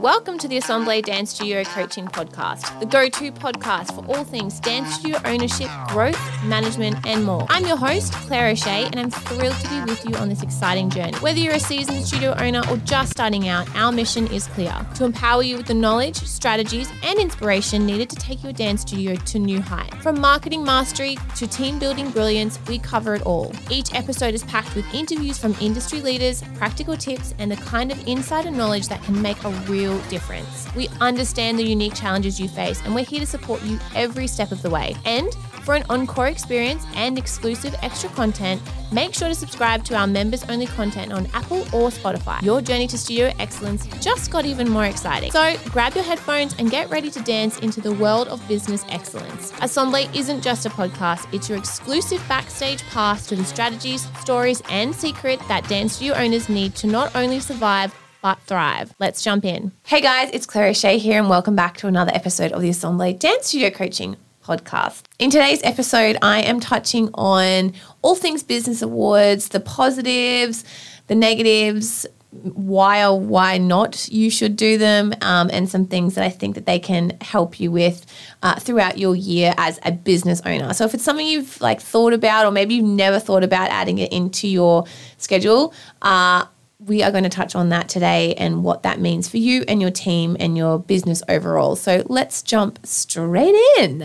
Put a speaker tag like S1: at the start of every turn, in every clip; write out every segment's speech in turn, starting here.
S1: welcome to the Assemble Dance Studio Coaching Podcast, the go-to podcast for all things dance studio ownership, growth, management, and more. I'm your host, Claire O'Shea, and I'm thrilled to be with you on this exciting journey. Whether you're a seasoned studio owner or just starting out, our mission is clear: to empower you with the knowledge, strategies, and inspiration needed to take your dance studio to new heights. From marketing mastery to team building brilliance, we cover it all. Each episode is packed with interviews from industry leaders, practical tips, and the kind of insider knowledge that can make a real difference. We understand the unique challenges you face, and we're here to support you every step of the way. And for an encore experience and exclusive extra content, make sure to subscribe to our members-only content on Apple or Spotify. Your journey to studio excellence just got even more exciting. So grab your headphones and get ready to dance into the world of business excellence. Assemble isn't just a podcast, it's your exclusive backstage pass to the strategies, stories, and secrets that dance studio owners need to not only survive, but thrive. Let's jump in. Hey guys, it's Claire O'Shea here, and welcome back to another episode of the Assemble Dance Studio Coaching Podcast. In today's episode, I am touching on all things business awards, the positives, the negatives, why or why not you should do them, and some things that I think that they can help you with throughout your year as a business owner. So if it's something you've thought about, or maybe you've never thought about adding it into your schedule, we are going to touch on that today and what that means for you and your team and your business overall. So let's jump straight in.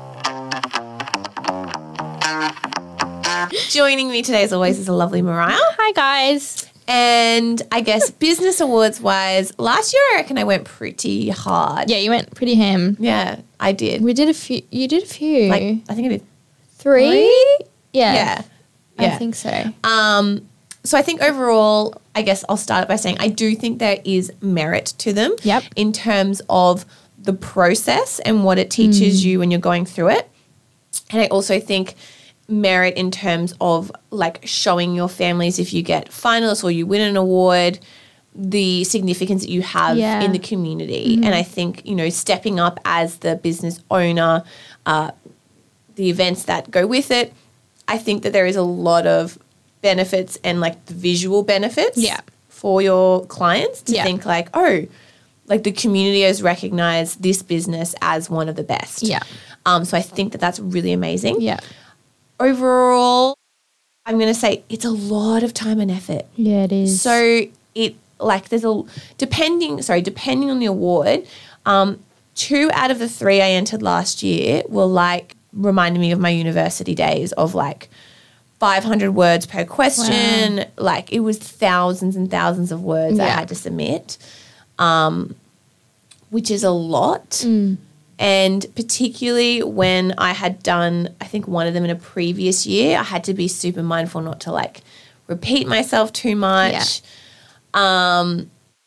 S1: Joining me today, as always, is a lovely Mariah.
S2: Hi, guys.
S1: And I guess business awards wise, last year I reckon I went pretty hard.
S2: Yeah, you went pretty ham.
S1: Yeah, I did.
S2: We did a few. You did a few.
S1: I think I did
S2: 3?
S1: Yeah.
S2: I think so.
S1: So I think overall, I guess I'll start by saying I do think there is merit to them.
S2: Yep.
S1: In terms of the process and what it teaches you when you're going through it. And I also think merit in terms of showing your families, if you get finalists or you win an award, the significance that you have in the community. And I think, stepping up as the business owner, the events that go with it, I think that there is a lot of benefits and the visual benefits for your clients to think the community has recognized this business as one of the best. Yeah. So I think that that's really amazing. Yeah. Overall, I'm going to say it's a lot of time and effort.
S2: Yeah, it is.
S1: So it there's depending on the award, 2 out of the 3 I entered last year were reminding me of my university days of 500 words per question. Wow. It was thousands and thousands of words I had to submit, which is a lot. And particularly when I had done, I think, one of them in a previous year, I had to be super mindful not to repeat myself too much. Yeah.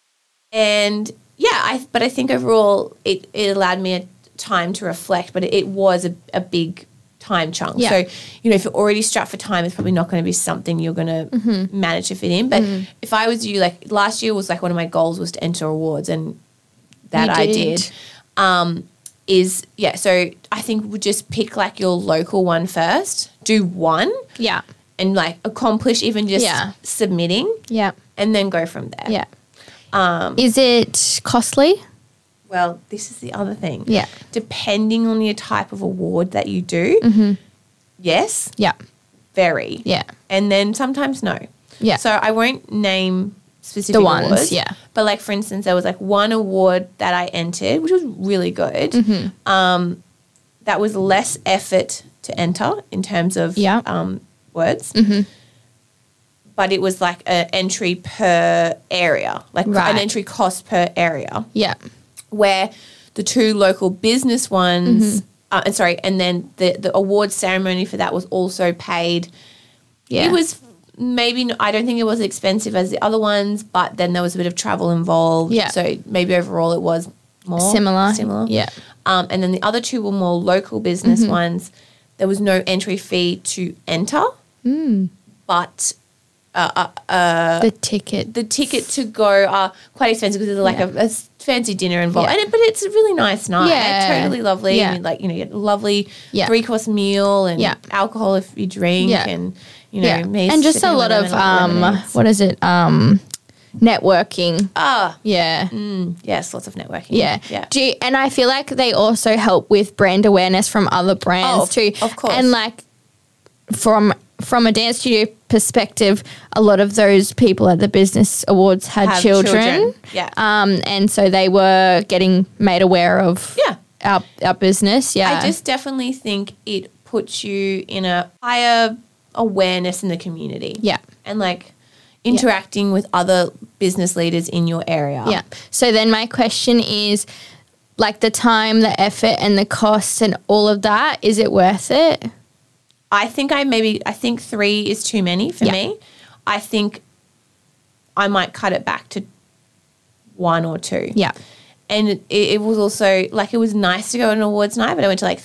S1: But I think overall it allowed me a time to reflect, but it was a big time chunk. Yeah. So, if you're already strapped for time, it's probably not going to be something you're going to manage to fit in. But if I was you, last year was one of my goals was to enter awards, and that I did. So I think we'll just pick your local one first, do one. Yeah. And accomplish even just submitting. Yeah. And then go from there.
S2: Yeah. Is it costly?
S1: Well, this is the other thing.
S2: Yeah.
S1: Depending on your type of award that you do, yes. Yeah. Very. Yeah. And then sometimes no. Yeah. So I won't name specific
S2: awards.
S1: The ones, yeah. But for instance, there was one award that I entered, which was really good. That was less effort to enter in terms of words. But it was an entry per area, an entry cost per area. Yeah. Where the 2 local business ones, and then the award ceremony for that was also paid. Yeah. It was I don't think it was as expensive as the other ones, but then there was a bit of travel involved. Yeah. So maybe overall it was more similar. Yeah. And then the other 2 were more local business ones. There was no entry fee to enter, but the ticket to go are quite expensive because there's a fancy dinner involved. Yeah. But it's a really nice night. Yeah. Totally lovely. Yeah. And you get a lovely 3-course meal and alcohol if you drink and
S2: and just a lot of what is it? networking.
S1: Ah,
S2: Yeah.
S1: yes, lots of networking.
S2: Yeah.
S1: Yeah.
S2: And I feel like they also help with brand awareness from other brands too.
S1: Of course.
S2: And like from a dance studio perspective, a lot of those people at the business awards had
S1: Have
S2: children.
S1: Yeah.
S2: And so they were getting made aware of our business. Yeah.
S1: I just definitely think it puts you in a higher awareness in the community.
S2: Yeah.
S1: And like interacting with other business leaders in your area.
S2: Yeah. So then my question is, like, the time, the effort and the cost and all of that, is it worth it?
S1: I think 3 is too many for me. I think I might cut it back to 1 or 2.
S2: Yeah.
S1: And it was also like, it was nice to go to an awards night, but I went to like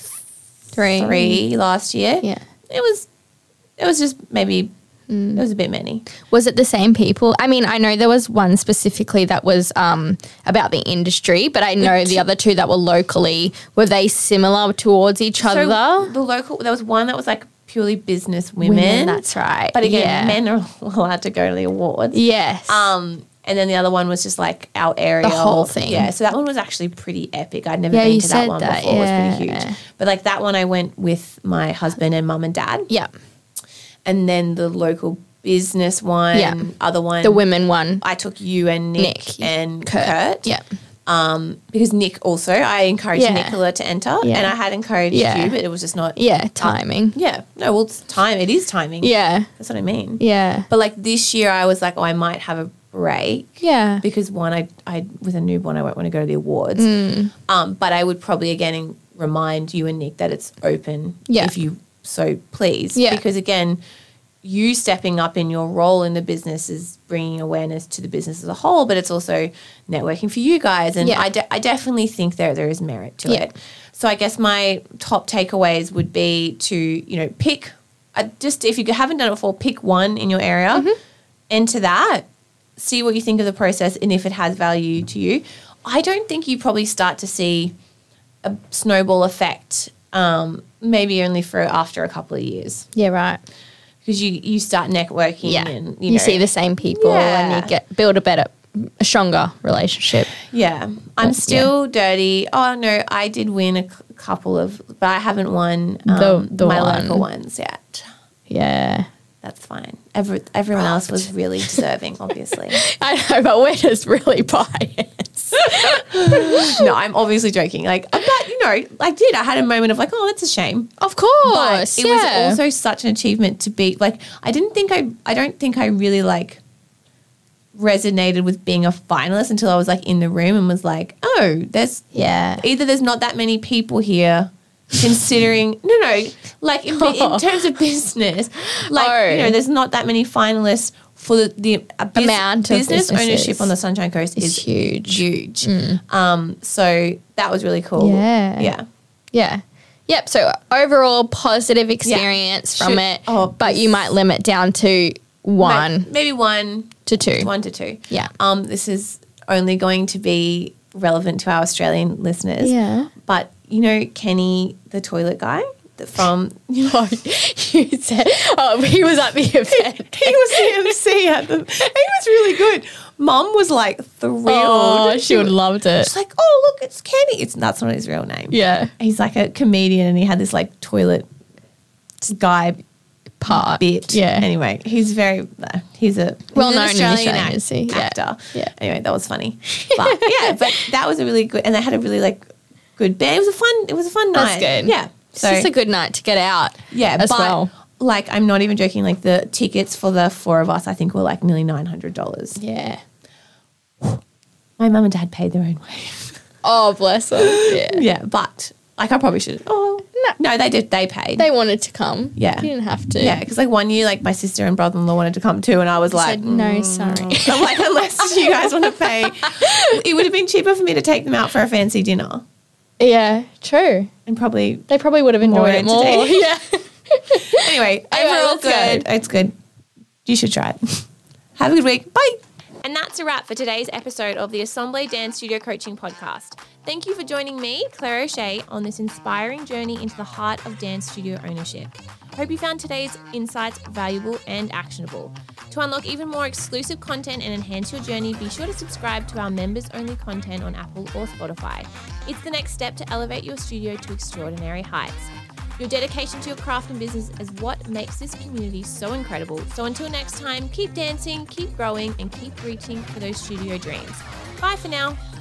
S1: 3 last year.
S2: Yeah.
S1: It was just maybe it was a bit many.
S2: Was it the same people? I mean, I know there was one specifically that was about the industry, but I know the other 2 that were locally, were they similar towards each other?
S1: There was one that was like purely business women.
S2: That's right.
S1: But again, men are allowed to go to the awards.
S2: Yes.
S1: And then the other one was just like our area.
S2: The whole thing.
S1: Yeah, so that one was actually pretty epic. I'd never been to that one before. It was pretty huge. But like that one I went with my husband and mum and dad.
S2: Yeah.
S1: And then the local business one, other one.
S2: The women one.
S1: I took you and Nick and Kurt.
S2: Yeah.
S1: Because Nick also, I encouraged Nicola to enter and I had encouraged you, but it was just not.
S2: Yeah, timing.
S1: It's time. It is timing.
S2: Yeah.
S1: That's what I mean.
S2: Yeah.
S1: But like this year I was like, I might have a break.
S2: Yeah.
S1: Because one, I with a newborn, I won't want to go to the awards. But I would probably again remind you and Nick that it's open if you so please.
S2: Yeah.
S1: Because again, you stepping up in your role in the business is bringing awareness to the business as a whole, but it's also networking for you guys. And I definitely think there is merit to it. So I guess my top takeaways would be to, pick, if you haven't done it before, pick one in your area, enter that, see what you think of the process and if it has value to you. I don't think you probably start to see a snowball effect maybe only for after a couple of years.
S2: Yeah, right.
S1: Because you start networking and,
S2: you see the same people and you build a stronger relationship.
S1: Yeah. I'm still dirty. Oh, no, I did win a couple of, but I haven't won my local ones yet.
S2: Yeah.
S1: That's fine. Everyone else was really deserving, obviously.
S2: I know, but we're just really biased.
S1: No, I'm obviously joking. Like, but I had a moment of like, oh, that's a shame.
S2: Of course,
S1: but it was also such an achievement to be like. I don't think I really like resonated with being a finalist until I was like in the room and was like, oh, either there's not that many people here. Considering like in terms of business, like there's not that many finalists for the amount of business ownership on the Sunshine Coast is huge. So that was really cool.
S2: Yep. So overall positive experience from it, but you might limit down to 1,
S1: maybe 1
S2: to 2,
S1: 1 to 2.
S2: Yeah.
S1: This is only going to be relevant to our Australian listeners.
S2: Yeah.
S1: But Kenny, the toilet guy from...
S2: you said, he was at the event.
S1: He was the MC at them. He was really good. Mum was like thrilled.
S2: Oh, she would have loved it.
S1: She's like, oh, look, it's Kenny. That's not his real name.
S2: Yeah.
S1: He's like a comedian and he had this like toilet guy part bit.
S2: Yeah.
S1: Anyway, he's a
S2: well-known
S1: Australian
S2: Australian
S1: actor. Yeah. Anyway, that was funny. But but that was a really good, and they had a really like good band. It was a fun night.
S2: That's good.
S1: Yeah.
S2: It's just a good night to get out.
S1: Yeah.
S2: As well.
S1: Like, I'm not even joking. Like the tickets for the 4 of us, I think were like nearly $900.
S2: Yeah.
S1: My mum and dad paid their own way.
S2: Oh, bless them. Yeah.
S1: Yeah. But like I probably should. Oh, no, they did. They paid.
S2: They wanted to come.
S1: Yeah.
S2: You didn't have to.
S1: Yeah, because like one year, like my sister and brother-in-law wanted to come too, and I was like,
S2: no, sorry.
S1: I'm like, unless you guys want to pay, it would have been cheaper for me to take them out for a fancy dinner.
S2: Yeah, true.
S1: And they
S2: probably would have enjoyed it more. Yeah.
S1: Anyway, overall good. It's good. You should try it. Have a good week. Bye. And that's a wrap for today's episode of the Assemble Dance Studio Coaching Podcast. Thank you for joining me, Claire O'Shea, on this inspiring journey into the heart of dance studio ownership. I hope you found today's insights valuable and actionable. To unlock even more exclusive content and enhance your journey, be sure to subscribe to our members-only content on Apple or Spotify. It's the next step to elevate your studio to extraordinary heights. Your dedication to your craft and business is what makes this community so incredible. So until next time, keep dancing, keep growing, and keep reaching for those studio dreams. Bye for now.